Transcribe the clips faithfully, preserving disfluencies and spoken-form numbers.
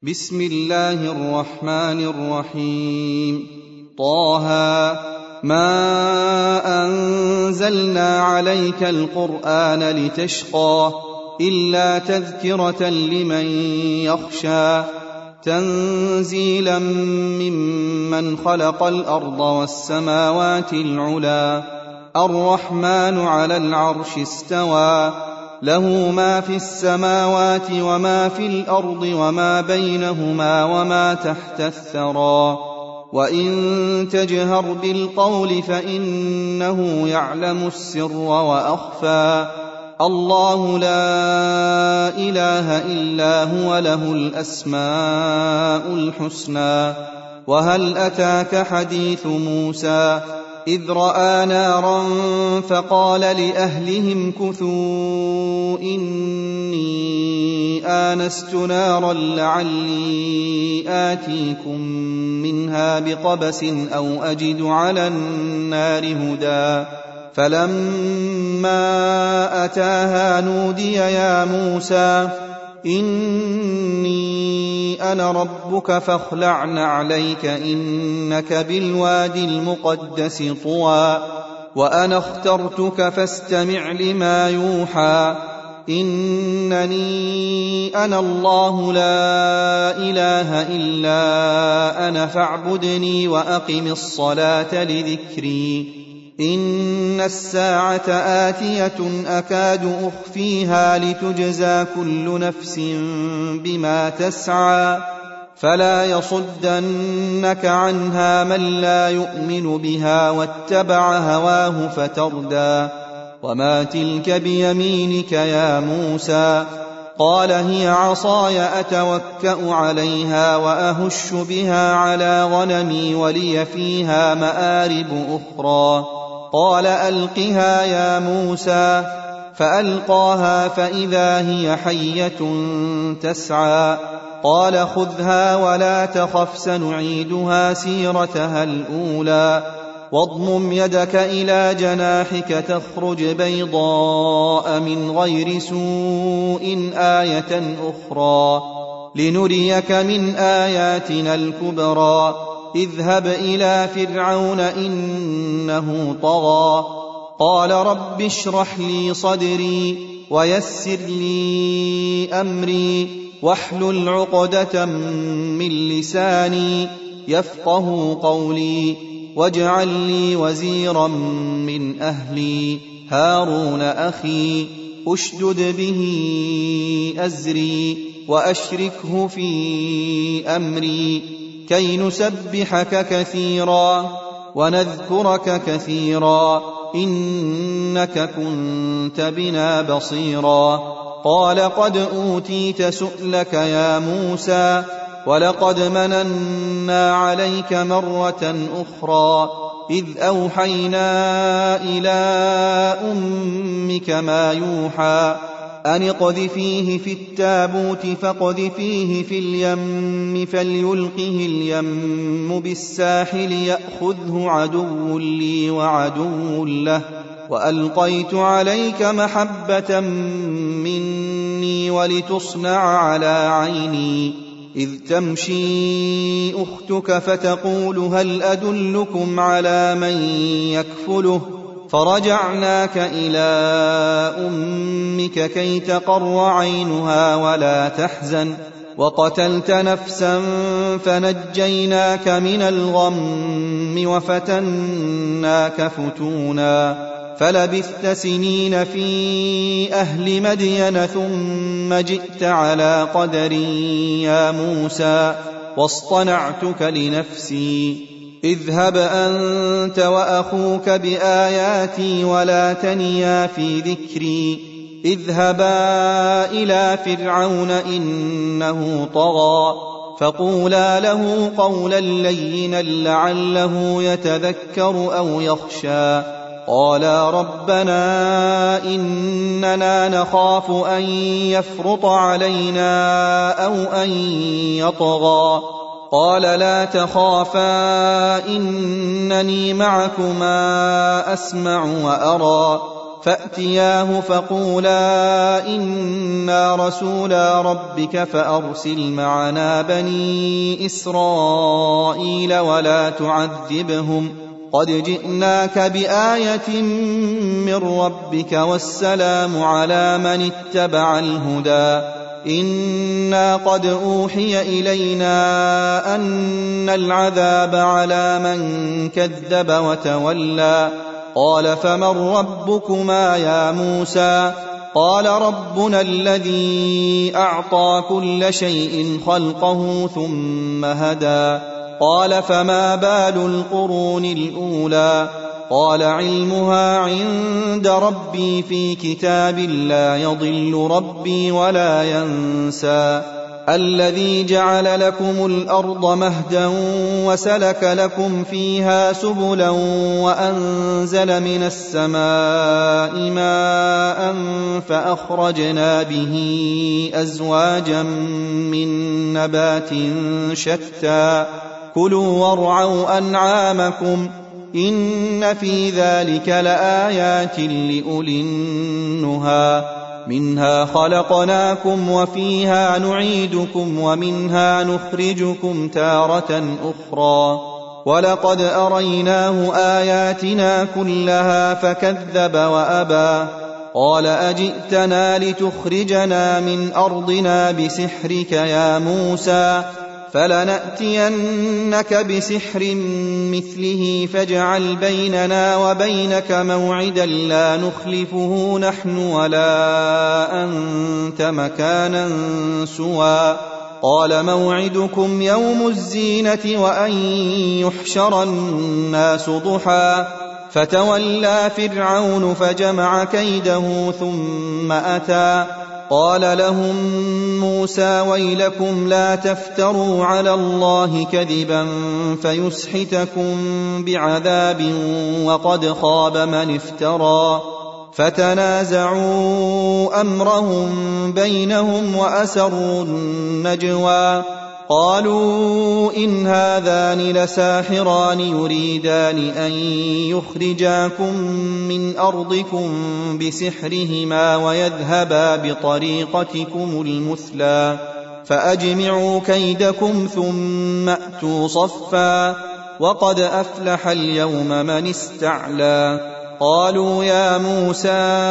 بسم الله الرحمن الرحيم. طه ما أنزلنا عليك القرآن لتشقى إلا تذكرة لمن يخشى تنزيلا ممن خلق الأرض والسماوات العلى الرحمن على العرش استوى له ما في السماوات وما في الأرض وما بينهما وما تحت الثرى وإن تجهر بالقول فإنه يعلم السر وأخفى الله لا إله إلا هو له الأسماء الحسنى. وهل أتاك حديث موسى إذ رأى نارا فقال لأهلهم كثوا إني آنست نارا لعلي آتيكم منها بقبس أو أجد على النار هدى فلما أتاها نودي يا موسى إني أنا ربك فاخلع نعليك إنك بالوادي المقدس طوى وأنا اخترتك فاستمع لما يوحى إنني أنا الله لا إله إلا أنا فاعبدني وأقم الصلاة لذكري إن الساعة آتية أكاد أخفيها لتجزى كل نفس بما تسعى فلا يصدنك عنها من لا يؤمن بها واتبع هواه فتردى وما تلك بيمينك يا موسى قال هي عصاي أتوكأ عليها وأهش بها على غنمي ولي فيها مآرب أخرى قال ألقها يا موسى فألقاها فإذا هي حية تسعى قال خذها ولا تخف سنعيدها سيرتها الأولى واضمم يدك إلى جناحك تخرج بيضاء من غير سوء آية أخرى لنريك من آياتنا الكبرى اذهب إلى فرعون إنه طغى قال رب اشرح لي صدري ويسر لي أمري واحلل عقدة من لساني يفقه قولي واجعل لي وزيرا من أهلي هارون أخي أشدد به أزري وأشركه في أمري كي نسبحك كثيرا ونذكرك كثيرا إنك كنت بنا بصيرا قال قد أوتيت سؤلك يا موسى ولقد مننا عليك مرة أخرى إذ أوحينا إلى أمك ما يوحى أن اقذفيه في التابوت فاقذفيه في اليم فليلقه اليم بالساحل يأخذه عدو لي وعدو له وألقيت عليك محبة مني ولتصنع على عيني إذ تمشي أختك فتقول هل أدلكم على من يكفله فرجعناك إلى أمك كي تقر عينها ولا تحزن وقتلت نفسا فنجيناك من الغم وفتناك فتونا فلبثت سنين في أهل مدين ثم جئت على قدر يا موسى واصطنعتك لنفسي اذهب أنت وأخوك بآياتي ولا تنيا في ذكري اذهبا إلى فرعون إنه طغى فقولا له قولا لينا لعله يتذكر أو يخشى قالا ربنا إننا نخاف أن يفرط علينا أو أن يطغى قال لا تخافا إنني معكما أسمع وأرى فأتياه فقولا إنا رسولا ربك فأرسل معنا بني إسرائيل ولا تعذبهم قد جئناك بآية من ربك والسلام على من اتبع الهدى إنا قد أوحي إلينا أن العذاب على من كذب وتولى قال فمن ربكما يا موسى قال ربنا الذي أعطى كل شيء خلقه ثم هدى قال فما بال القرون الأولى قال علمها عند ربي في كتاب لا يضل ربي ولا ينسى الذي جعل لكم الأرض مهدا وسلك لكم فيها سبلا وأنزل من السماء ماء فأخرجنا به أزواجا من نبات شتى كلوا وارعوا أنعامكم إن في ذلك لآيات لأولي النهى منها خلقناكم وفيها نعيدكم ومنها نخرجكم تارة أخرى ولقد أريناه آياتنا كلها فكذب وأبى قال أجئتنا لتخرجنا من أرضنا بسحرك يا موسى فلنأتينك بسحر مثله فاجعل بيننا وبينك موعدا لا نخلفه نحن ولا أنت مكانا سوى قال موعدكم يوم الزينة وأن يحشر الناس ضحى فتولى فرعون فجمع كيده ثم أتى قال لهم موسى ويلكم لا تفتروا على الله كذبا فيسحتكم بعذاب وقد خاب من افترى فتنازعوا أمرهم بينهم وأسروا النجوى قالوا إن هذان لساحران يريدان أن يخرجاكم من أرضكم بسحرهما ويذهبا بطريقتكم المثلى فأجمعوا كيدكم ثم أتوا صفا وقد أفلح اليوم من استعلى قالوا يا موسى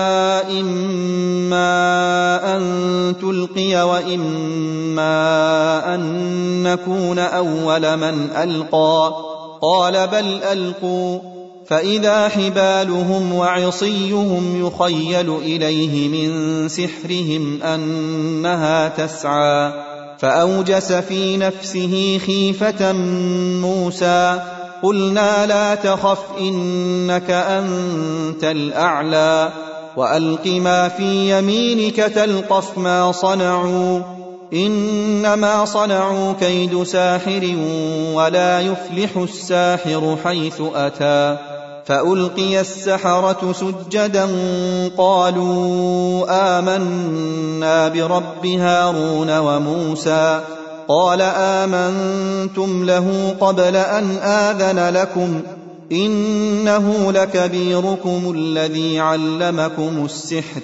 إما أن تلقي وإما أن نكون أول من ألقى قال بل ألقوا فإذا حبالهم وعصيهم يخيل إليه من سحرهم أنها تسعى فأوجس في نفسه خيفة موسى قلنا لا تخف إنك أنت الأعلى وألق ما في يمينك تلقف ما صنعوا إنما صنعوا كيد ساحر ولا يفلح الساحر حيث أتى فألقي السحرة سجدا قالوا آمنا برب هارون وموسى قال آمنتم له قبل أن آذن لكم إنه لكبيركم الذي علمكم السحر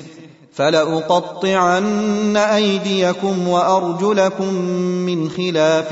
فلأقطعن أيديكم وأرجلكم من خلاف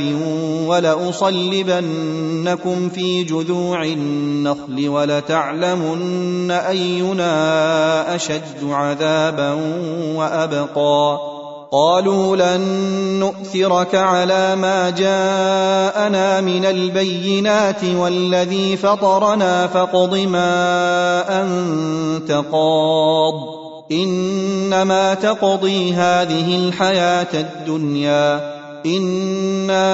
ولأصلبنكم في جذوع النخل ولتعلمن أينا أشد عذابا وأبقى قالوا لن نؤثرك على ما جاءنا من البينات والذي فطرنا فاقض ما أنت قاض إنما تقضي هذه الحياة الدنيا إنا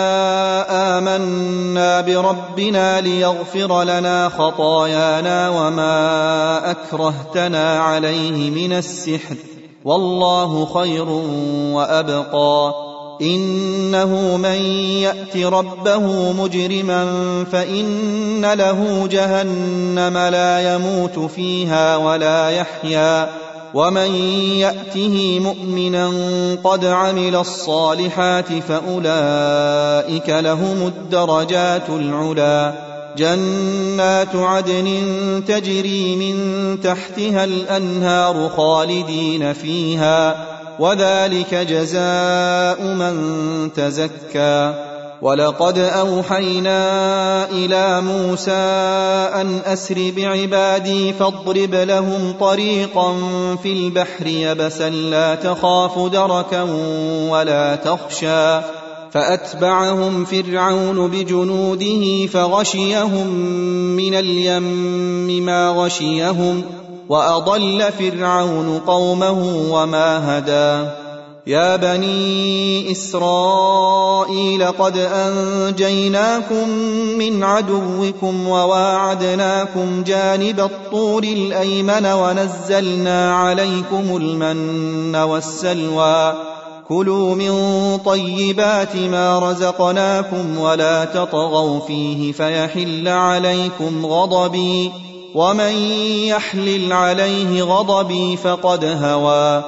آمنا بربنا ليغفر لنا خطايانا وما أكرهتنا عليه من السحر والله خير وأبقى إنه من يأت ربه مجرما فإن له جهنم لا يموت فيها ولا يحيا ومن يأته مؤمنا قد عمل الصالحات فأولئك لهم الدرجات العلى جنات عدن تجري من تحتها الأنهار خالدين فيها وذلك جزاء من تزكى ولقد أوحينا إلى موسى أن أسر بعبادي فاضرب لهم طريقا في البحر يبسا لا تخاف دركا ولا تخشى فأتبعهم فرعون بجنوده فغشيهم من اليم ما غشيهم وأضل فرعون قومه وما هدى يا بني إسرائيل قد أنجيناكم من عدوكم وواعدناكم جانب الطور الأيمن ونزلنا عليكم المن والسلوى كلوا من طيبات ما رزقناكم ولا تطغوا فيه فيحل عليكم غضبي ومن يحلل عليه غضبي فقد هوى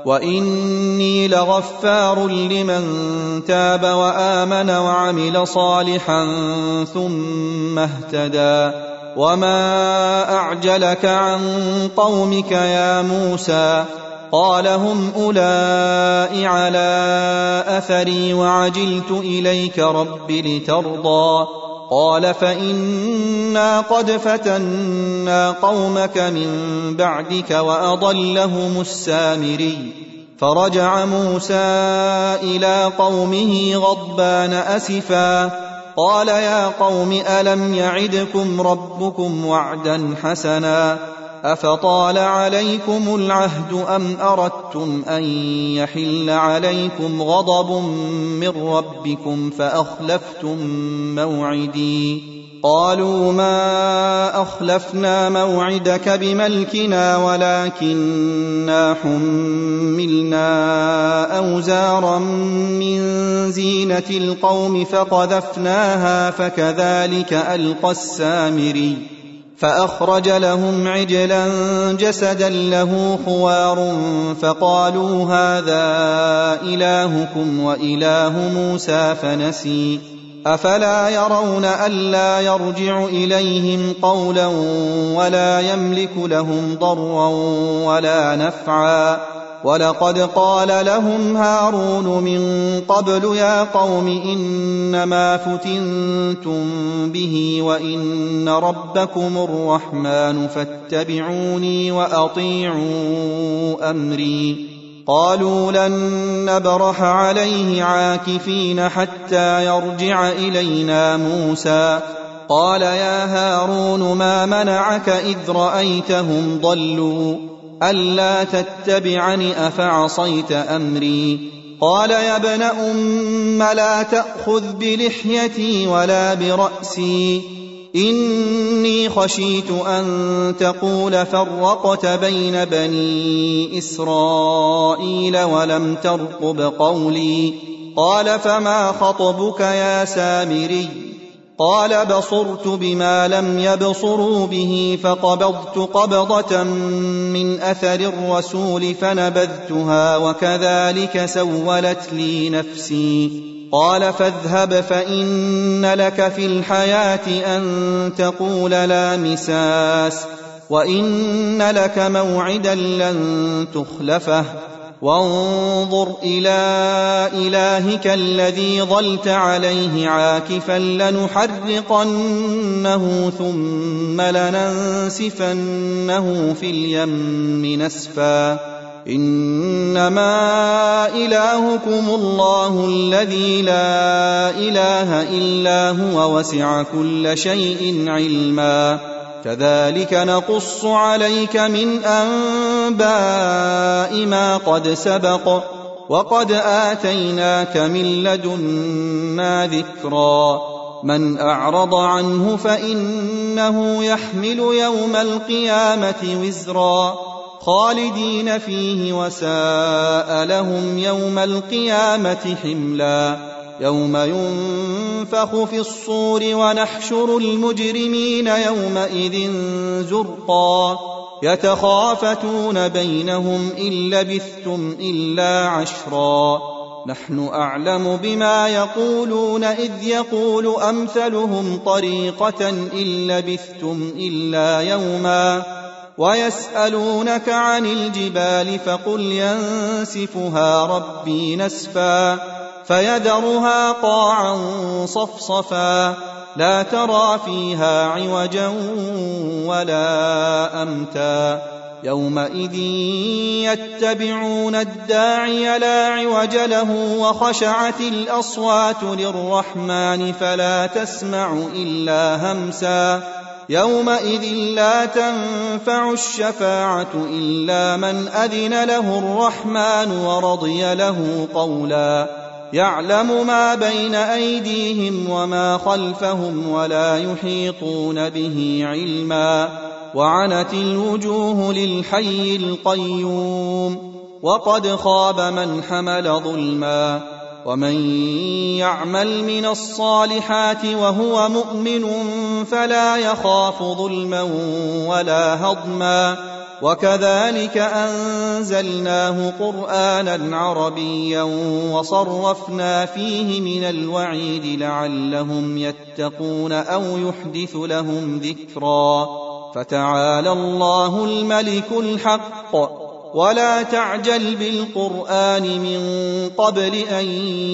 وإني لغفار لمن تاب وآمن وعمل صالحا ثم اهتدى وما أعجلك عن قومك يا موسى قال هم أولئك على أثري وعجلت إليك رب لترضى قال فإنا قد فتنا قومك من بعدك وأضلهم السامري فرجع موسى إلى قومه غضبان أسفا قال يا قوم ألم يعدكم ربكم وعدا حسنا أفطال عليكم العهد أم أردتم أن يحل عليكم غضب من ربكم فأخلفتم موعدي قالوا ما أخلفنا موعدك بملكنا ولكننا حملنا أوزارا من زينة القوم فقذفناها فكذلك ألقى السامري فأخرج لهم عجلا جسدا له خوار فقالوا هذا إلهكم وإله موسى فنسي أفلا يرون ألا يرجع إليهم قولا ولا يملك لهم ضرا ولا نفعا ولقد قال لهم هارون من قبل يا قوم إنما فتنتم به وإن ربكم الرحمن فاتبعوني وأطيعوا أمري قالوا لن نبرح عليه عاكفين حتى يرجع إلينا موسى قال يا هارون ما منعك إذ رأيتهم ضلوا ألا تتبعني أفعصيت أمري قال يا ابن أم لا تأخذ بلحيتي ولا برأسي إني خشيت أن تقول فرقت بين بني إسرائيل ولم ترقب قولي قال فما خطبك يا سامري قال بصرت بما لم يبصروا به فقبضت قبضة من أثر الرسول فنبذتها وكذلك سولت لي نفسي قال فاذهب فإن لك في الحياة أن تقول لا مساس وإن لك موعدا لن تخلفه وانظر إلى إلهك الذي ظلت عليه عاكفا لنحرقنه ثم لننسفنه في اليم نسفا إنما إلهكم الله الذي لا إله إلا هو وسع كل شيء علما كذلك نقص عليك من أنباء ما قد سبق وقد آتيناك من لدنا ذكرا من أعرض عنه فإنه يحمل يوم القيامة وزرا خالدين فيه وساء لهم يوم القيامة حملا يوم ينفخ في الصور ونحشر المجرمين يومئذ زرقا يتخافتون بينهم إن لبثتم إلا عشرا نحن أعلم بما يقولون إذ يقول أمثلهم طريقة إن لبثتم إلا يوما ويسألونك عن الجبال فقل ينسفها ربي نسفا فيذرها قاعا صفصفا لا ترى فيها عوجا ولا أمتا يومئذ يتبعون الداعي لا عوج له وخشعت الأصوات للرحمن فلا تسمع إلا همسا يومئذ لا تنفع الشفاعة إلا من أذن له الرحمن ورضي له قولا يعلم ما بين أيديهم وما خلفهم ولا يحيطون به علما وعنت الوجوه للحي القيوم وقد خاب من حمل ظلما ومن يعمل من الصالحات وهو مؤمن فلا يخاف ظلما ولا هضما وكذلك أنزلناه قرآنا عربيا وصرفنا فيه من الوعيد لعلهم يتقون أو يحدث لهم ذكرا فتعالى الله الملك الحق ولا تعجل بالقرآن من قبل أن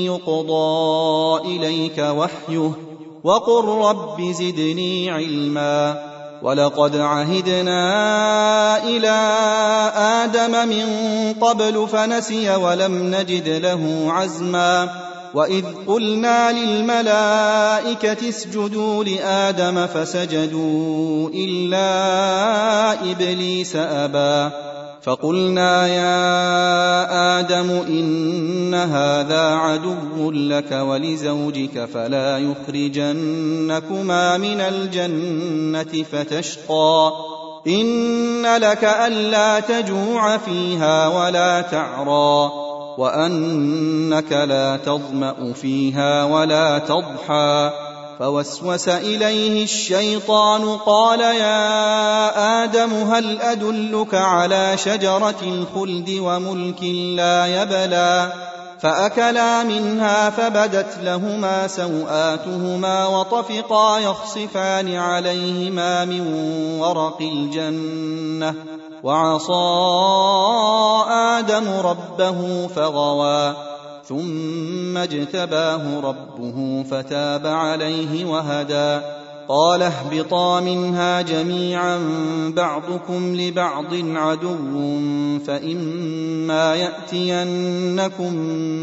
يقضى إليك وحيه وقل رب زدني علما ولقد عهدنا إلى آدم من قبل فنسي ولم نجد له عزما وإذ قلنا للملائكة اسجدوا لآدم فسجدوا إلا إبليس أبى فقلنا يا آدم إن هذا عدو لك ولزوجك فلا يخرجنكما من الجنة فتشقى إن لك ألا تجوع فيها ولا تعرى وأنك لا تظمأ فيها ولا تضحى فوسوس إليه الشيطان قال يا آدم هل أدلك على شجرة الخلد وملك لا يبلى فأكلا منها فبدت لهما سوآتهما وطفقا يخصفان عليهما من ورق الجنة وعصى آدم ربه فغوى ثم اجتباه ربه فتاب عليه وهدى قال اهبطا منها جميعا بعضكم لبعض عدو فإما يأتينكم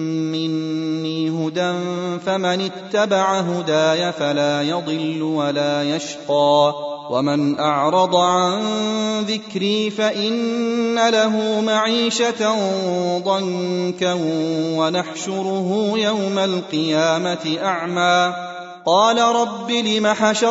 مني هدى فمن اتبع هداي فلا يضل ولا يشقى ومن أعرض عن ذكري فإن له معيشة ضنكا ونحشره يوم القيامة أعمى قال رب لم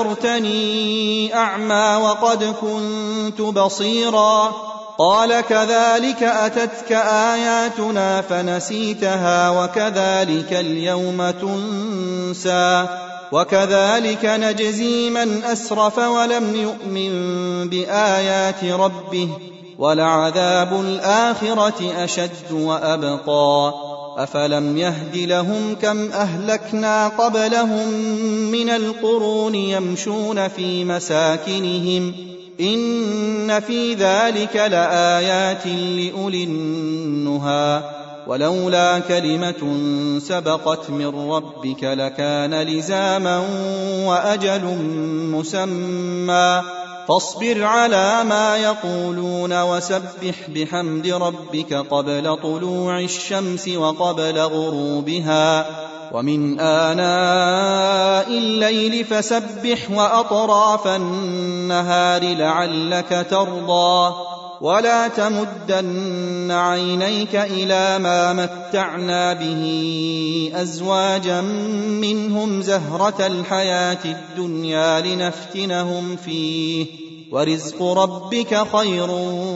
حشرتني أعمى وقد كنت بصيرا قال كذلك أتتك آياتنا فنسيتها وكذلك اليوم تنسى وكذلك نجزي من أسرف ولم يؤمن بآيات ربه ولعذاب الآخرة أشد وأبقى أفلم يهد لهم كم أهلكنا قبلهم من القرون يمشون في مساكنهم إن في ذلك لآيات لأولي النهى ولولا كلمة سبقت من ربك لكان لزاما وأجل مسمى فاصبر على ما يقولون وسبح بحمد ربك قبل طلوع الشمس وقبل غروبها ومن آناء الليل فسبح وأطراف النهار لعلك ترضى ولا تمدن عينيك إلى ما متعنا به أزواجا منهم زهرة الحياة الدنيا لنفتنهم فيه ورزق ربك خير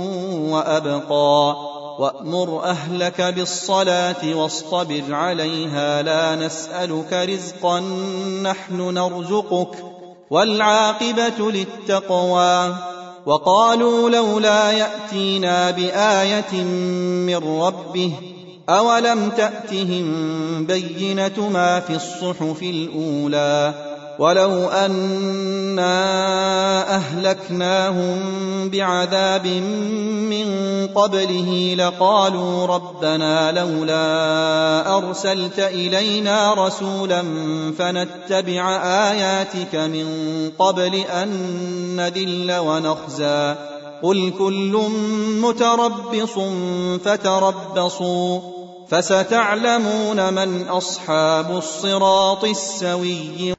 وأبقى وأمر أهلك بالصلاة واصطبر عليها لا نسألك رزقا نحن نرزقك والعاقبة للتقوى وقالوا لولا يأتينا بآية من ربه أولم تأتهم بينة ما في الصحف الأولى ولو أنا أهلكناهم بعذاب من قبله لقالوا ربنا لولا أرسلت إلينا رسولا فنتبع آياتك من قبل أن نذل ونخزى قل كل متربص فتربصوا فستعلمون من أصحاب الصراط السوي.